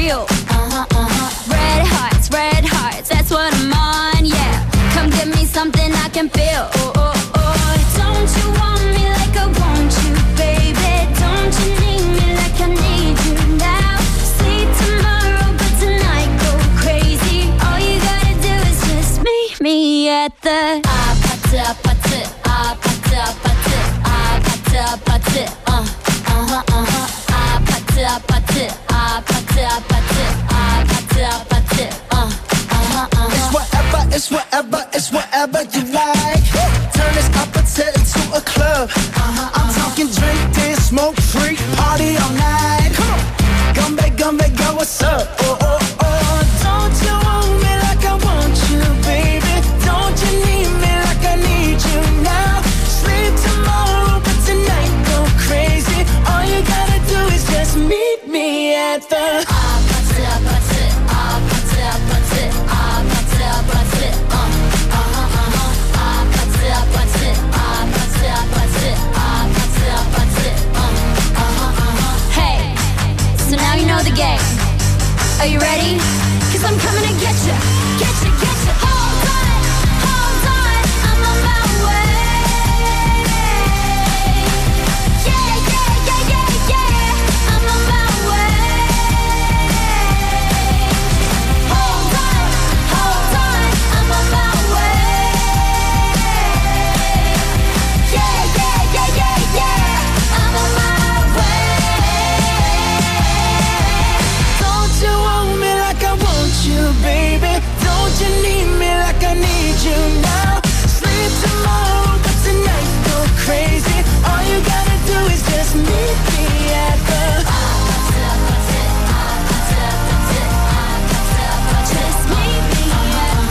feel. Uh-huh, uh-huh. Red hearts, red hearts, that's what I'm on, yeah. Come give me something I can feel. Oh, oh, oh. Don't you want me like I want you, baby? Don't you need me like I need you now? Sleep tomorrow, but tonight go crazy. All you gotta do is just meet me at the ah, pata, pata, ah, pata, pata, ah, pata, pata, uh, uh-huh, uh-huh, ah, pata, pata, ah, pata, pata, ah, pata, pata, uh, uh-huh, uh-huh. It's whatever, it's whatever, it's whatever you like. Turn this appetite into a club. Uh-huh, I'm talking drink, dance, smoke, freak, party all night. Come on, come back, come back, girl, what's up? Oh, oh, oh, don't you want me like I want you, baby? Don't you need me like I need you now? Sleep tomorrow, but tonight go crazy. All you gotta do is just meet me at the ah, pata, pata, ah, pata, pata, ah, pata, pata, uh, uh-huh, uh-huh, ah, pata, pata, ah, pata, pata, ah, pata, pata, uh, uh-huh, uh-huh. Hey, so now you know the game. Are you ready? Cause I'm coming to get you, get you, get you. Hold on, hold on, I'm on my way. Yeah, yeah, yeah, yeah, yeah, I'm on my way. Hold on, hold on, I'm on my way. Yeah, yeah, yeah, yeah, yeah, I'm on my way. Don't you want me like I want you, baby? Don't you need me like I need you now? Sleep tomorrow, but tonight go crazy. All you gotta do is just meet me at the Just meet me at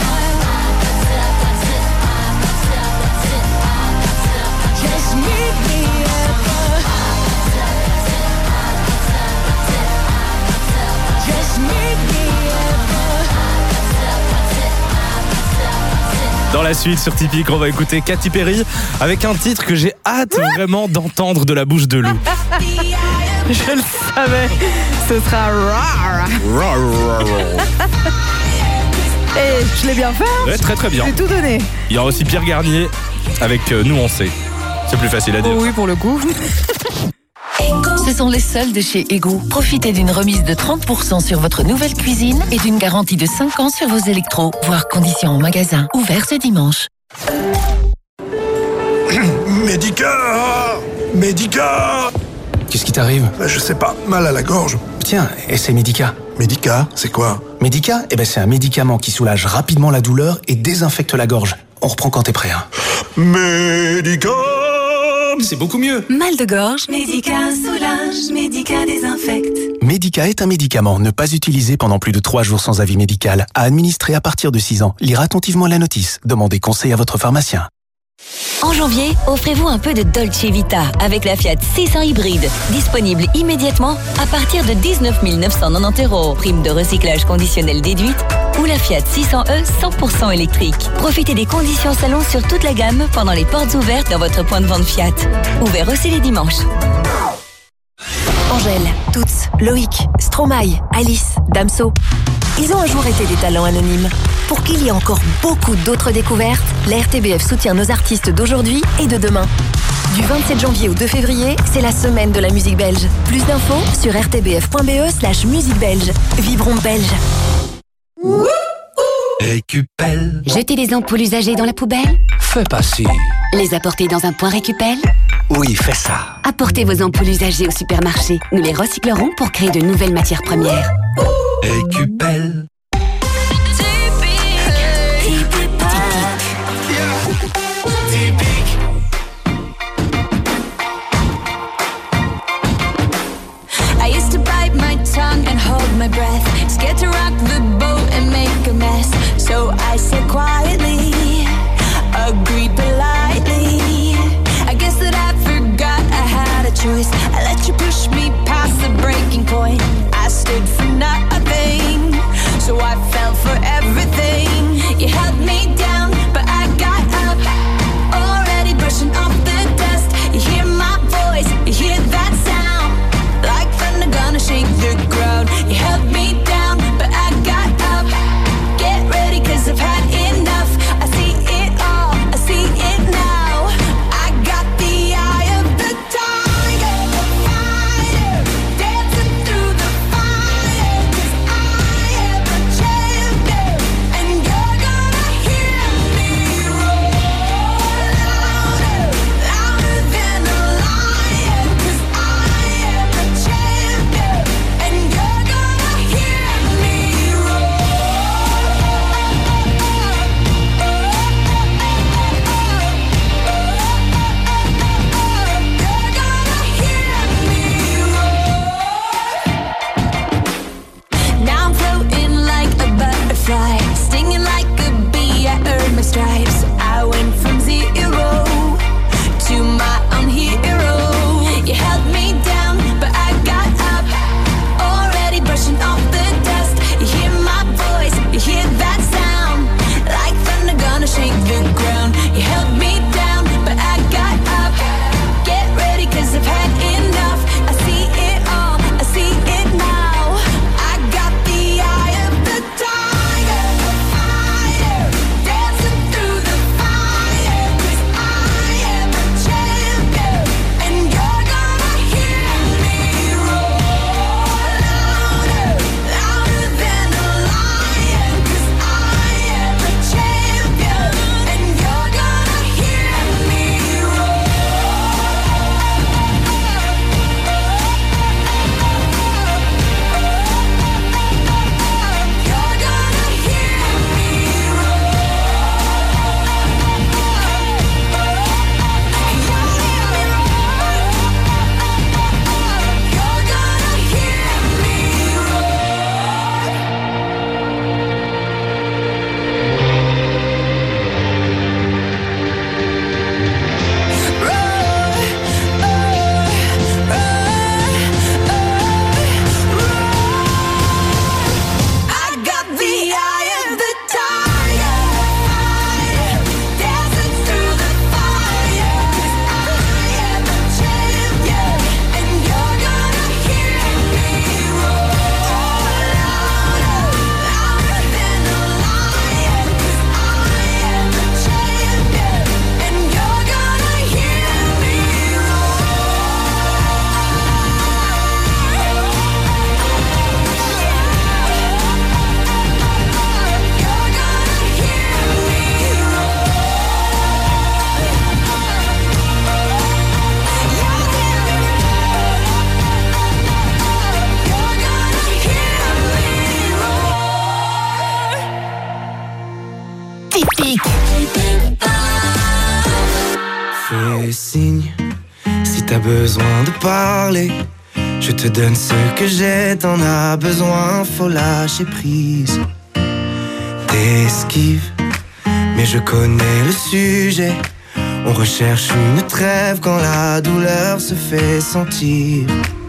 Just meet me at the Just meet me at Dans la suite sur Tipeee, on va écouter Katy Perry avec un titre que j'ai hâte vraiment d'entendre de la bouche de Lou. Je le savais, ce sera rare. Et je l'ai bien fait, hein. Ouais, très très bien. J'ai tout donné. Il y aura aussi Pierre Garnier avec euh, Nous on sait. C'est plus facile à dire. Oh oui, pour le coup. Ce sont les soldes de chez Ego. Profitez d'une remise de trente pour cent sur votre nouvelle cuisine et d'une garantie de cinq ans sur vos électros, voire conditions en magasin. Ouvert ce dimanche. Médica Médica Qu'est-ce qui t'arrive? Bah, je sais pas, mal à la gorge. Tiens, essaie Médica. Médica, c'est quoi? Médica, eh ben c'est un médicament qui soulage rapidement la douleur et désinfecte la gorge. On reprend quand t'es prêt, hein. Médica C'est beaucoup mieux. Mal de gorge. Médica soulage, Médica désinfecte. Médica est un médicament. Ne pas utiliser pendant plus de trois jours sans avis médical. À administrer à partir de six ans. Lire attentivement la notice. Demandez conseil à votre pharmacien. En janvier, offrez-vous un peu de Dolce Vita avec la Fiat six cents hybride. Disponible immédiatement à partir de dix-neuf mille neuf cent quatre-vingt-dix euros. Prime de recyclage conditionnelle déduite. Ou la Fiat six cents E cent pour cent électrique. Profitez des conditions salon sur toute la gamme pendant les portes ouvertes dans votre point de vente Fiat. Ouvert aussi les dimanches. Angèle, Toots, Loïc, Stromae, Alice, Damso. Ils ont un jour été des talents anonymes. Pour qu'il y ait encore beaucoup d'autres découvertes, la R T B F soutient nos artistes d'aujourd'hui et de demain. Du vingt-sept janvier au deux février, c'est la semaine de la musique belge. Plus d'infos sur r t b f point b e slash musique belge. Vibrons belge. Récupelle. Jeter les ampoules usagées dans la poubelle? Fais passer. Les apporter dans un point récupelle? Oui, fais ça. Apportez vos ampoules usagées au supermarché. Nous les recyclerons pour créer de nouvelles matières premières. Récupelle. I used to bite my tongue and hold my breath, scared to rock the boat and make a mess. So I said quietly, agreed politely. I guess that I forgot I had a choice. I let you push me past the breaking point. I stood for nothing. So besoin de parler. Je te donne ce que j'ai, t'en as besoin, faut lâcher prise. T'esquives, mais je connais le sujet. On recherche une trêve quand la douleur se fait sentir.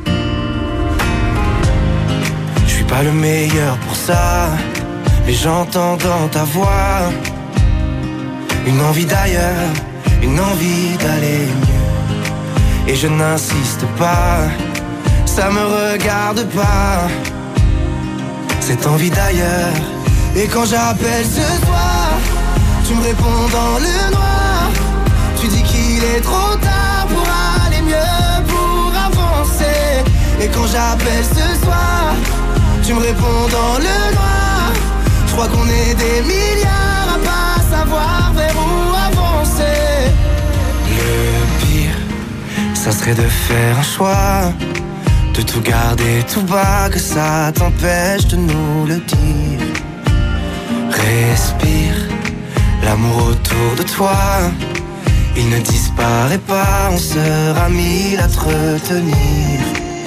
Je suis pas le meilleur pour ça, mais j'entends dans ta voix une envie d'ailleurs, une envie d'aller mieux. Et je n'insiste pas, ça me regarde pas, cette envie d'ailleurs. Et quand j'appelle ce soir, tu me réponds dans le noir. Tu dis qu'il est trop tard pour aller mieux, pour avancer. Et quand j'appelle ce soir, tu me réponds dans le noir. Je crois qu'on est des milliards à pas savoir vers où avancer. Le pire, ça serait de faire un choix, de tout garder tout bas, que ça t'empêche de nous le dire. Respire, l'amour autour de toi, il ne disparaît pas, on sera mille à te retenir.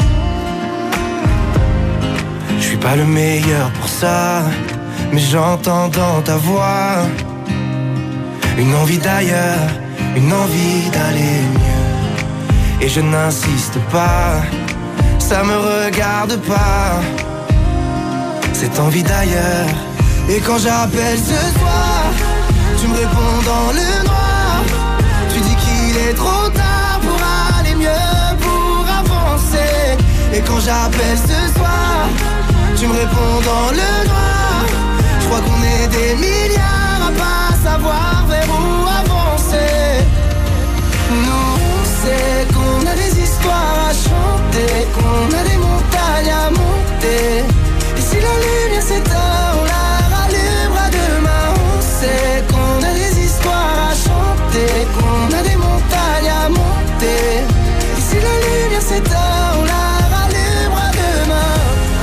Je suis pas le meilleur pour ça, mais j'entends dans ta voix une envie d'ailleurs, une envie d'aller mieux. Et je n'insiste pas, ça me regarde pas, cette envie d'ailleurs. Et quand j'appelle ce soir, tu me réponds dans le noir. Tu dis qu'il est trop tard pour aller mieux, pour avancer. Et quand j'appelle ce soir, tu me réponds dans le noir. Je crois qu'on est des milliards à pas savoir vers où avancer. Nous, c'est qu'on a des histoires à chanter, qu'on a des montagnes à monter. Et si la lumière s'éteint, on la rallumera demain. On sait qu'on a des histoires à chanter, qu'on a des montagnes à monter. Et si la lumière s'éteint, on la rallumera demain.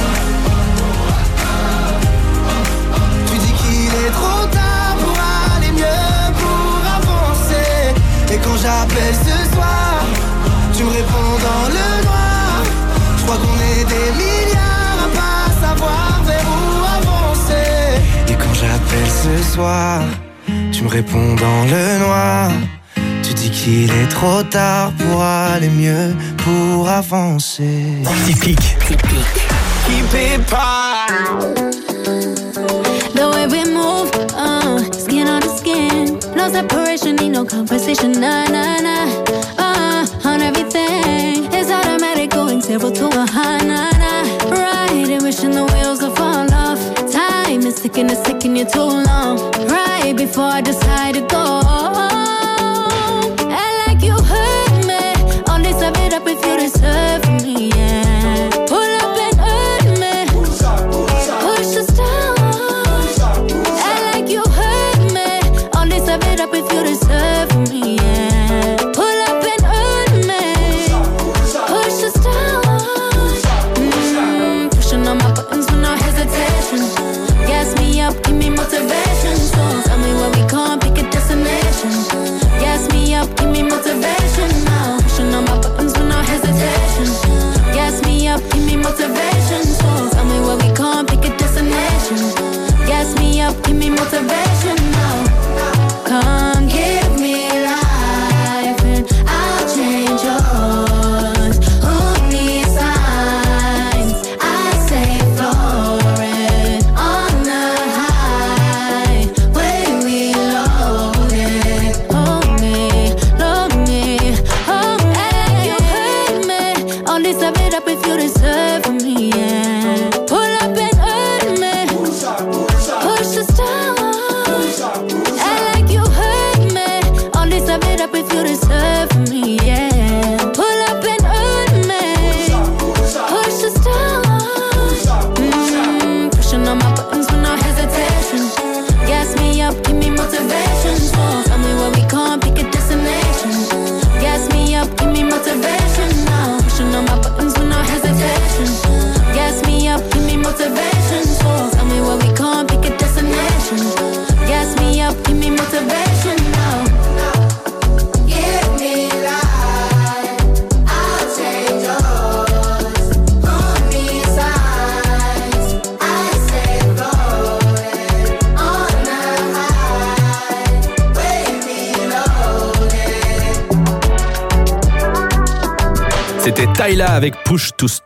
Tu dis qu'il est trop tard pour aller mieux, pour avancer. Et quand j'appelle ce soir, tu me réponds dans le noir. Je crois qu'on est des milliards à pas savoir vers où avancer. Et quand j'appelle ce soir, tu me réponds dans le noir. Tu dis qu'il est trop tard pour aller mieux, pour avancer. Typique. Keep it pop. The way we move, uh, skin on the skin. No separation, need no conversation, nah, nah, nah. Uh, on everything, it's automatic, going zero to a high, nah, nah. Right, and wishing the wheels will fall off. Time is ticking, it's taking you too long. Right before I decide to go. And like you hurt me, all this I beat up if you deserve me, yeah. Pull up and hurt me, push us down. And like you hurt me, all this I beat up if you deserve me, yeah. Pull up and hurt me, push us down. Mm, pushing on my buttons with no hesitation. Gas me up, give me motivation. So tell me where we can't pick a destination. Gas me up, give me motivation now. Pushing on my buttons with no hesitation. Gas me up, give me motivation. So tell me where we can't pick a destination. Gas me up, give me motivation now. Come give me life and I'll change yours. Who needs signs? I say florid on the high. When we load it, hold me, load me, hold me. You hurt me, all this I beat up if you deserve me, yeah. Pull up and hurt me, push us down. And like you hurt me, all this I beat up if you deserve me, yeah. Pull up and hurt me, push us down. Mm, pushing on my buttons with no hesitation. Gas me up, give me motivation. So tell me where we can't pick a destination. Gas me up, give me motivation now. Pushing on my buttons with no hesitation. Gas me C'était Tyla avec Push to Stop.